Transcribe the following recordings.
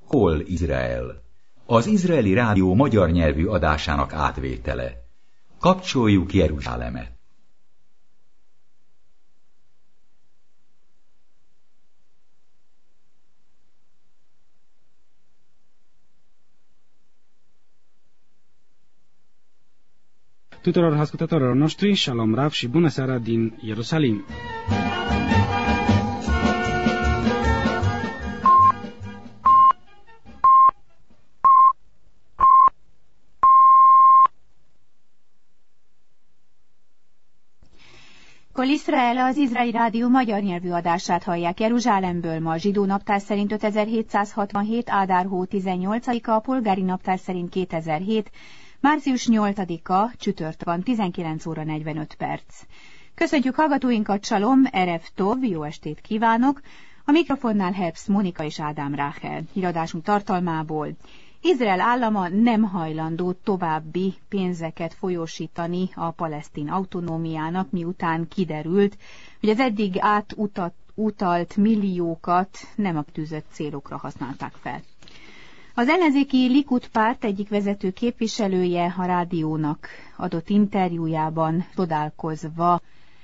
Hol Izrael? Az izraeli rádió magyar nyelvű adásának átvétele. Kapcsoljuk Jeruzsálemet. Tuturor ascultătorilor noștri, Shalom Rav și bună seara din Ierusalim. Kol Israel, az Izraeli Rádió magyar nyelvű adását hallják Jeruzsálemből. Ma a zsidó naptár szerint 5767. Ádár hó 18-a, a polgári naptár szerint 2007. Március 8-a, csütörtök van, 19 óra 45 perc. Köszöntjük hallgatóinkat, Shalom, Erev Tov, jó estét kívánok! A mikrofonnál Herbst Mónika és Ádám Ráhel. Híradásunk tartalmából: Izrael állama nem hajlandó további pénzeket folyósítani a palesztin autonómiának, miután kiderült, hogy az eddig átutalt milliókat nem a tűzött célokra használták fel. Az ellenzéki Likud párt egyik vezető képviselője a rádiónak adott interjújában csodálkozva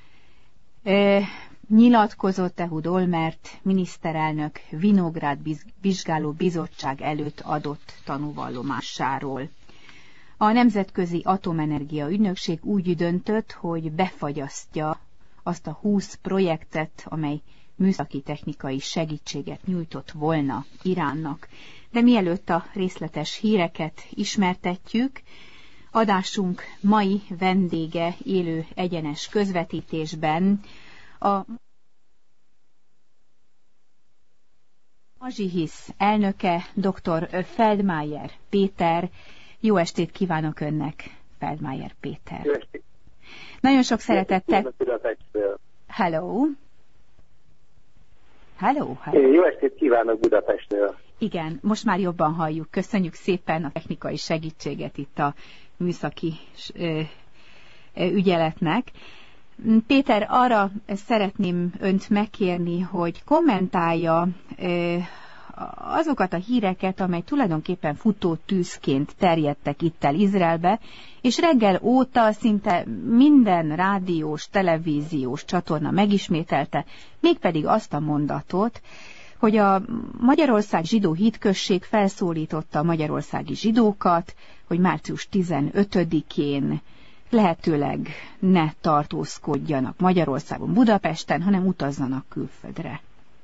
nyilatkozott Ehud Olmert miniszterelnök Vinográd vizsgáló bizottság előtt adott tanúvallomásáról. A Nemzetközi Atomenergia Ügynökség úgy döntött, hogy befagyasztja azt a 20 projektet, amely műszaki technikai segítséget nyújtott volna Iránnak. De mielőtt a részletes híreket ismertetjük, adásunk mai vendége élő egyenes közvetítésben a Mazsihisz elnöke, dr. Feldmayer Péter. Jó estét kívánok önnek, Feldmayer Péter. Jó estét. Nagyon sok szeretettel. Hello. Hello. Jó estét kívánok Budapestről. Igen, most már jobban halljuk. Köszönjük szépen a technikai segítséget itt a műszaki ügyeletnek. Péter, arra szeretném önt megkérni, hogy kommentálja azokat a híreket, amely tulajdonképpen futó tűzként terjedtek itt el Izraelbe, és reggel óta szinte minden rádiós, televíziós csatorna megismételte, mégpedig azt a mondatot, hogy a Magyarország zsidó hitközség felszólította a magyarországi zsidókat, hogy március 15-én lehetőleg ne tartózkodjanak Magyarországon, Budapesten, hanem utazzanak külföldre.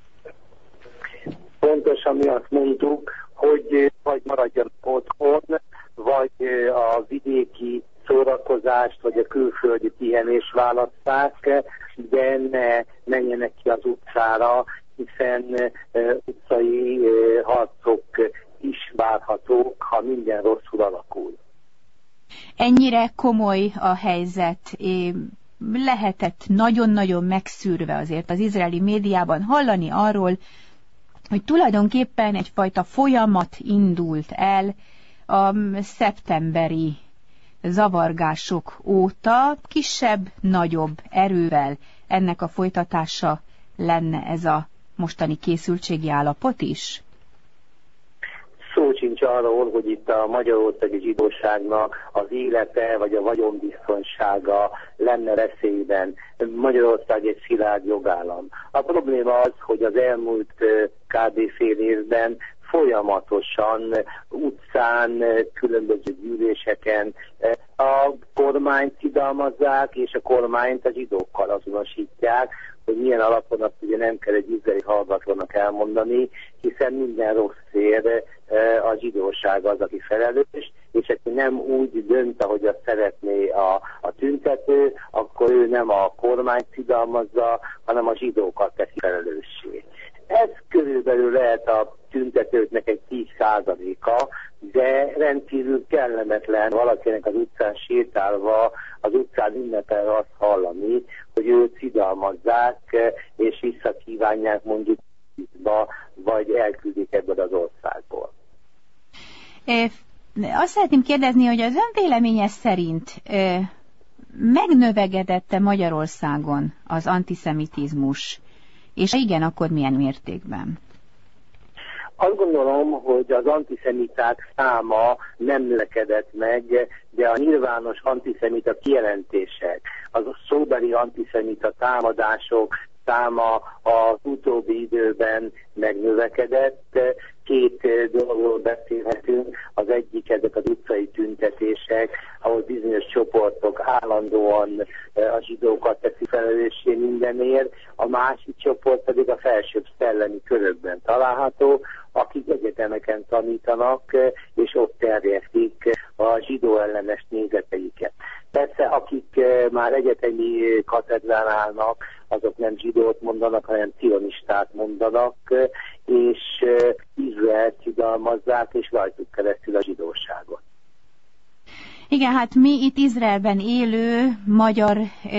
Pontosan mi azt mondtuk, hogy vagy maradjanak otthon, vagy a vidéki szórakozást, vagy a külföldi pihenést választák, de ne menjenek ki az utcára, hiszen utcai harcok is várhatók, ha minden rosszul alakul. Ennyire komoly a helyzet, lehetett nagyon-nagyon megszűrve azért az izraeli médiában hallani arról, hogy tulajdonképpen egyfajta folyamat indult el a szeptemberi zavargások óta, kisebb-nagyobb erővel ennek a folytatása lenne ez a mostani készültségi állapot is? Szó sincs arról, hogy itt a magyarországi zsidóságnak az élete vagy a vagyonbiztonsága lenne veszélyben. Magyarország egy szilárd jogállam. A probléma az, hogy az elmúlt kb. Fél évben folyamatosan utcán, különböző gyűléseken a kormányt szidalmazzák, és a kormányt a zsidókkal azonosítják, hogy milyen alapon azt ugye nem kell egy izraeli hallgatónak elmondani, hiszen minden rosszért a zsidóság az, aki felelős, és aki nem úgy dönt, ahogy azt szeretné a tüntető, akkor ő nem a kormányt szidalmazza, hanem a zsidókat teszi felelőssé. Ez körülbelül lehet a tüntetőknek egy 10%-a, de rendkívül kellemetlen valakinek az utcán sétálva, az utcán ünnepelve azt hallani, hogy őt szidalmazzák, és visszakívánják mondjuk vagy elküldik ebből az országból. Azt szeretném kérdezni, hogy az ön véleménye szerint megnövekedett-e Magyarországon az antiszemitizmus, és igen, akkor milyen mértékben? Azt gondolom, hogy az antiszemiták száma nem növekedett meg, de a nyilvános antiszemita kijelentések, az szóbeli antiszemita támadások száma az utóbbi időben megnövekedett. Két dologról beszélhetünk, az egyik ezek az utcai tüntetések, ahol bizonyos csoportok állandóan a zsidókat teszi felelőssé mindenért, a másik csoport pedig a felsőbb szellemi körökben található, akik egyetemeken tanítanak, és ott terjesztik a zsidó ellenes nézeteiket. Persze, akik már egyetemi katedrán állnak, azok nem zsidót mondanak, hanem cionistát mondanak, és Izraelt szidalmazzák, és rajtuk keresztül a zsidóságot. Igen, hát mi itt Izraelben élő, magyar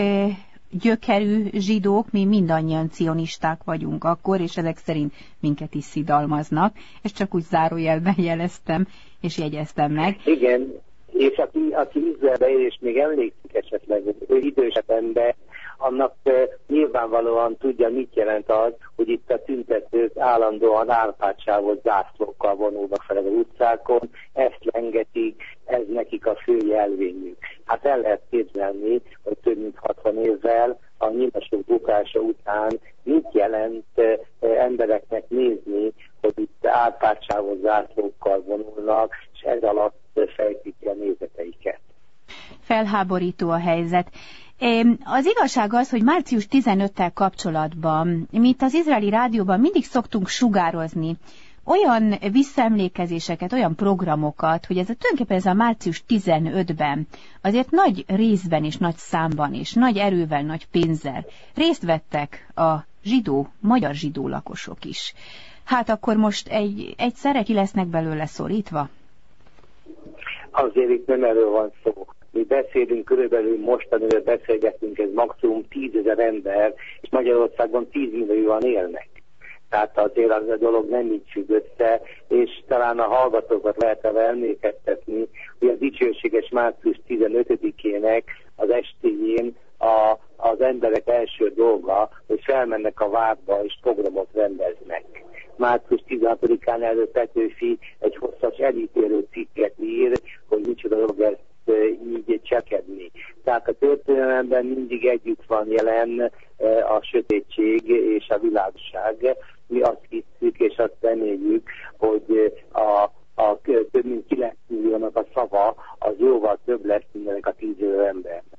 gyökerű zsidók, mi mindannyian cionisták vagyunk akkor, és ezek szerint minket is szidalmaznak. Ezt csak úgy zárójelben jeleztem, és jegyeztem meg. Igen, és aki Izraelbe él, és még emlékszik esetleg idősebb ember, annak nyilvánvalóan tudja, mit jelent az, hogy itt a tüntetők állandóan Árpád-sávos zászlókkal vonulnak fel az utcákon, ezt lengetik, ez nekik a fő jelvényük. Hát el lehet képzelni, hogy több mint 60 évvel a nyilasok bukása után mit jelent embereknek nézni, hogy itt Árpád-sávos zászlókkal vonulnak, és ez alatt fejtik a nézeteiket. Felháborító a helyzet. Az igazság az, hogy március 15-tel kapcsolatban mi itt az izraeli rádióban mindig szoktunk sugározni olyan visszaemlékezéseket, olyan programokat, hogy tulajdonképpen ez a március 15-ben azért nagy részben és nagy számban és nagy erővel, nagy pénzzel részt vettek a magyar zsidó lakosok is. Hát akkor most egyszerre ki lesznek belőle szorítva? Azért itt nem erről van szó. Mi beszélünk, körülbelül mostanában beszélgetünk, ez maximum 10 000 ember, és Magyarországon 10 millióan élnek. Tehát azért az a dolog nem így függ össze, és talán a hallgatókat lehet arra emlékeztetni, hogy a dicsőséges március 15-ének az estéjén az emberek első dolga, hogy felmennek a várba és programot rendeznek. Március 16-án előtt Petőfi egy hosszas elítélő cikket ír, hogy micsoda dolog ezt így csekedni. Tehát a történelemben mindig együtt van jelen a sötétség és a világosság. Mi azt hiszük és azt reméljük, hogy a több mint 9 milliónak a szava az jóval több lesz mindenek a 10 000 embernek.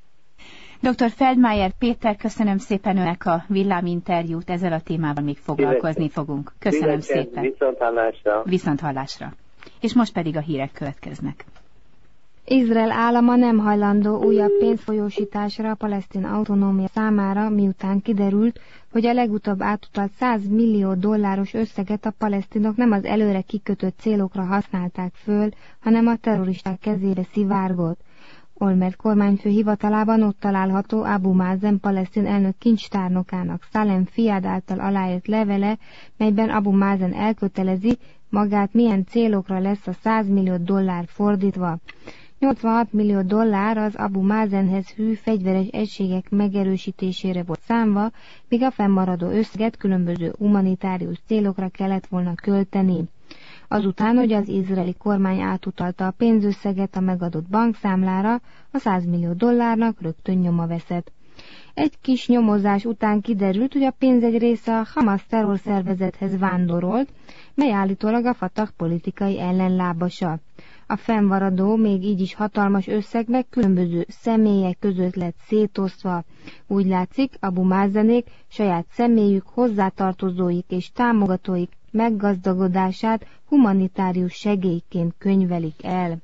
Dr. Feldmayer Péter, köszönöm szépen önnek a villáminterjút, ezzel a témával még foglalkozni fogunk. Köszönöm szépen. Viszonthallásra. Viszonthallásra. És most pedig a hírek következnek. Izrael állama nem hajlandó újabb pénzfolyósításra a palesztin autonómia számára, miután kiderült, hogy a legutóbb átutalt $100 millió összeget a palesztinok nem az előre kikötött célokra használták föl, hanem a terroristák kezébe szivárgott. Olmert kormányfő hivatalában ott található Abu Mazen palesztin elnök kincstárnokának Salem Fiad által aláírt levele, melyben Abu Mazen elkötelezi, magát milyen célokra lesz a $100 millió fordítva. $86 millió az Abu Mazenhez hű fegyveres egységek megerősítésére volt számva, míg a fennmaradó összeget különböző humanitárius célokra kellett volna költeni. Azután, hogy az izraeli kormány átutalta a pénzösszeget a megadott bankszámlára, a $100 millió rögtön nyoma veszett. Egy kis nyomozás után kiderült, hogy a pénz egy része a Hamas terrorszervezethez vándorolt, mely állítólag a Fatah politikai ellenlábasa. A fennmaradó, még így is hatalmas összeg meg különböző személyek között lett szétosztva. Úgy látszik, Abu Mazenék saját személyük, hozzátartozóik és támogatóik meggazdagodását humanitárius segélyként könyvelik el.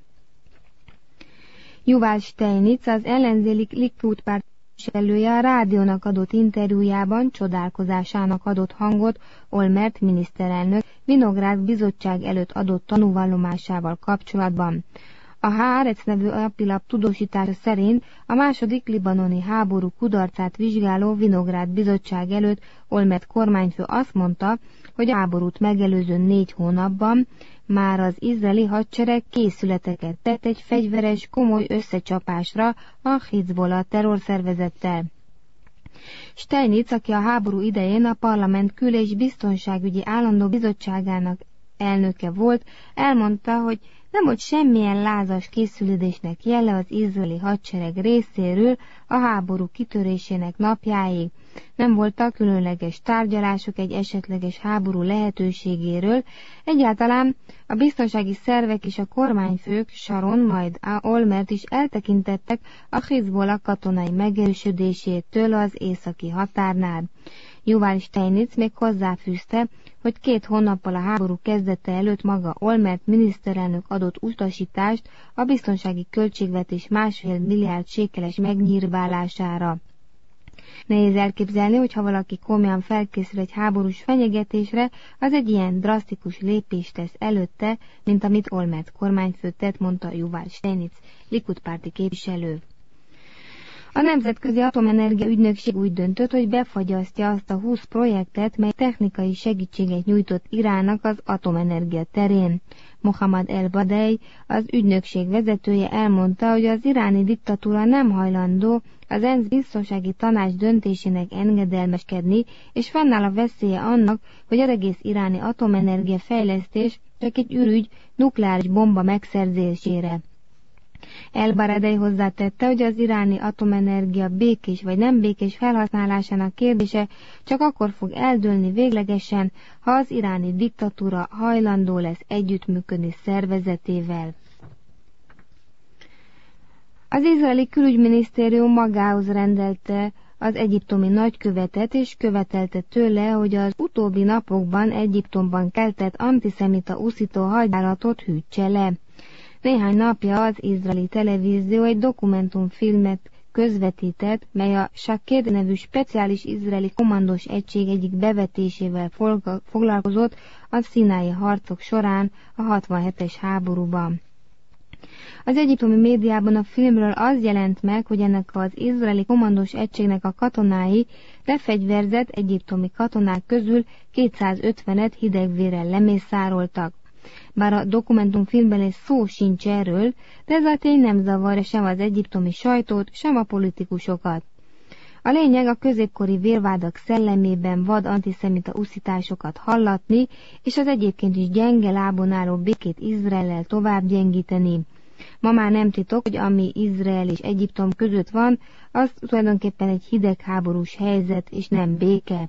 Yuval Steinitz, az ellenzéki Likud párt képviselője, a rádiónak adott interjújában csodálkozásának adott hangot Olmert miniszterelnök Vinográd bizottság előtt adott tanúvallomásával kapcsolatban. A Haaretz nevű napilap tudósítása szerint a második libanoni háború kudarcát vizsgáló Vinográd bizottság előtt Olmert kormányfő azt mondta, hogy a háborút megelőző 4 hónapban már az izraeli hadsereg készületeket tett egy fegyveres, komoly összecsapásra a Hizbollah terrorszervezettel. Steinitz, aki a háború idején a parlament kül- és biztonságügyi állandó bizottságának elnöke volt, elmondta, hogy nem volt semmilyen lázas készülődésnek jele az izraeli hadsereg részéről a háború kitörésének napjáig. Nem voltak különleges tárgyalások egy esetleges háború lehetőségéről, egyáltalán a biztonsági szervek és a kormányfők, Sharon majd Olmert is eltekintettek a Hizbollah katonai megerősödésétől az északi határnál. Yuval Steinitz még hozzáfűzte, hogy 2 hónappal a háború kezdete előtt maga Olmert miniszterelnök adott utasítást a biztonsági költségvetés 1,5 milliárd sékeles megnyírbálására. Nehéz elképzelni, hogy ha valaki komolyan felkészül egy háborús fenyegetésre, az egy ilyen drasztikus lépést tesz előtte, mint amit Olmert kormányfő tett, mondta Yuval Steinitz, Likud párti képviselő. A Nemzetközi Atomenergia Ügynökség úgy döntött, hogy befagyasztja azt a 20 projektet, mely technikai segítséget nyújtott Iránnak az atomenergia terén. Mohammad El-Badei, az ügynökség vezetője elmondta, hogy az iráni diktatúra nem hajlandó az ENSZ biztonsági tanács döntésének engedelmeskedni, és fennáll a veszélye annak, hogy az egész iráni atomenergia fejlesztés csak egy ürügy nukleáris bomba megszerzésére. El-Baradei hozzátette, hogy az iráni atomenergia békés vagy nem békés felhasználásának kérdése csak akkor fog eldőlni véglegesen, ha az iráni diktatúra hajlandó lesz együttműködni szervezetével. Az izraeli külügyminisztérium magához rendelte az egyiptomi nagykövetet, és követelte tőle, hogy az utóbbi napokban Egyiptomban keltett antiszemita uszító hadjáratot hűtse le. Néhány napja az izraeli televízió egy dokumentumfilmet közvetített, mely a Shaked nevű speciális izraeli kommandós egység egyik bevetésével foglalkozott a színái harcok során a 67-es háborúban. Az egyiptomi médiában a filmről az jelent meg, hogy ennek az izraeli kommandós egységnek a katonái lefegyverzett egyiptomi katonák közül 250-et hidegvérrel lemészároltak. Bár a dokumentumfilmben egy szó sincs erről, de ez a tény nem zavarja sem az egyiptomi sajtót, sem a politikusokat. A lényeg a középkori vérvádak szellemében vad antiszemita uszításokat hallatni, és az egyébként is gyenge lábon álló békét Izraellel tovább gyengíteni. Ma már nem titok, hogy ami Izrael és Egyiptom között van, az tulajdonképpen egy hidegháborús helyzet, és nem béke.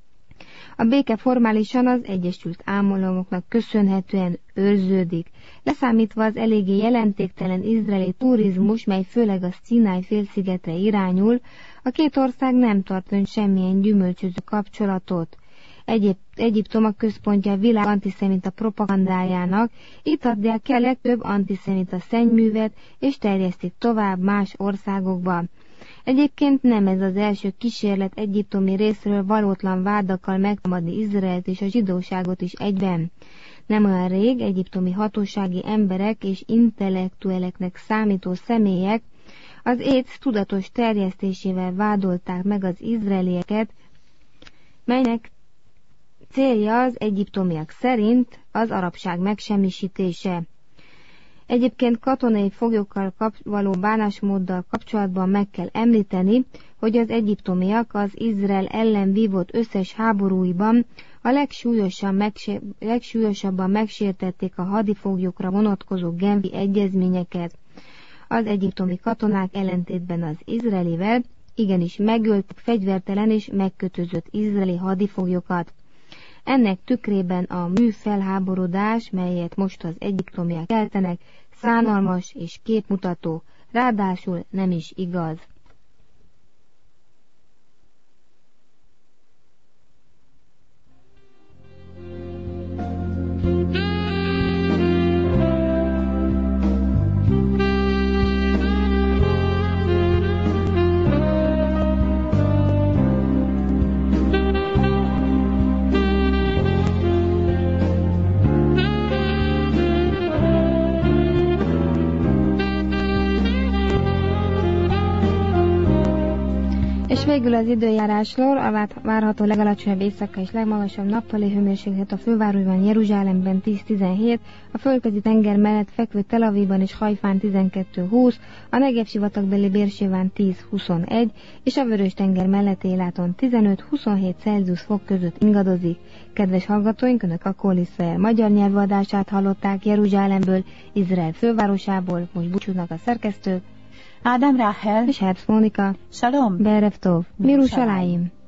A béke formálisan az Egyesült Államoknak köszönhetően őrződik, leszámítva az eléggé jelentéktelen izraeli turizmus, mely főleg a Színáj félszigetre irányul, a két ország nem tart fönn semmilyen gyümölcsöző kapcsolatot. Egyiptom a központja a világ antiszemita propagandájának, itt adják el legtöbb antiszemita szennyművet, és terjesztik tovább más országokba. Egyébként nem ez az első kísérlet egyiptomi részről valótlan vádakkal megtámadni Izraelt és a zsidóságot is egyben. Nem olyan rég egyiptomi hatósági emberek és intellektueleknek számító személyek az AIDS tudatos terjesztésével vádolták meg az izraelieket, melynek célja az egyiptomiak szerint az arabság megsemmisítése. Egyébként katonai foglyokkal való bánásmóddal kapcsolatban meg kell említeni, hogy az egyiptomiak az Izrael ellen vívott összes háborúiban a legsúlyosabban megsértették a hadifoglyokra vonatkozó genfi egyezményeket. Az egyiptomi katonák ellentétben az izraelivel igenis megöltek fegyvertelen és megkötözött izraeli hadifoglyokat. Ennek tükrében a műfelháborodás, melyet most az egyiptomiak keltenek, szánalmas és képmutató, ráadásul nem is igaz. És végül az időjárásról, a várható legalacsonyabb éjszaka és legmagasabb nappali hőmérséklet a fővárosban, Jeruzsálemben 10-17, a földközi tenger mellett fekvő Tel Avivban és Hajfán 12-20, a Negev sivatagbeli Bérsében 10-21, és a Vörös-tenger melletti Éláton 15-27 Celsius fok között ingadozik. Kedves hallgatóink, Önök a Kol Iszrael magyar nyelvű adását hallották Jeruzsálemből, Izrael fővárosából. Most búcsúznak a szerkesztők, Ádám Ráhel és Herbst Mónika. Salom. Berev Tov. Mirushalayim.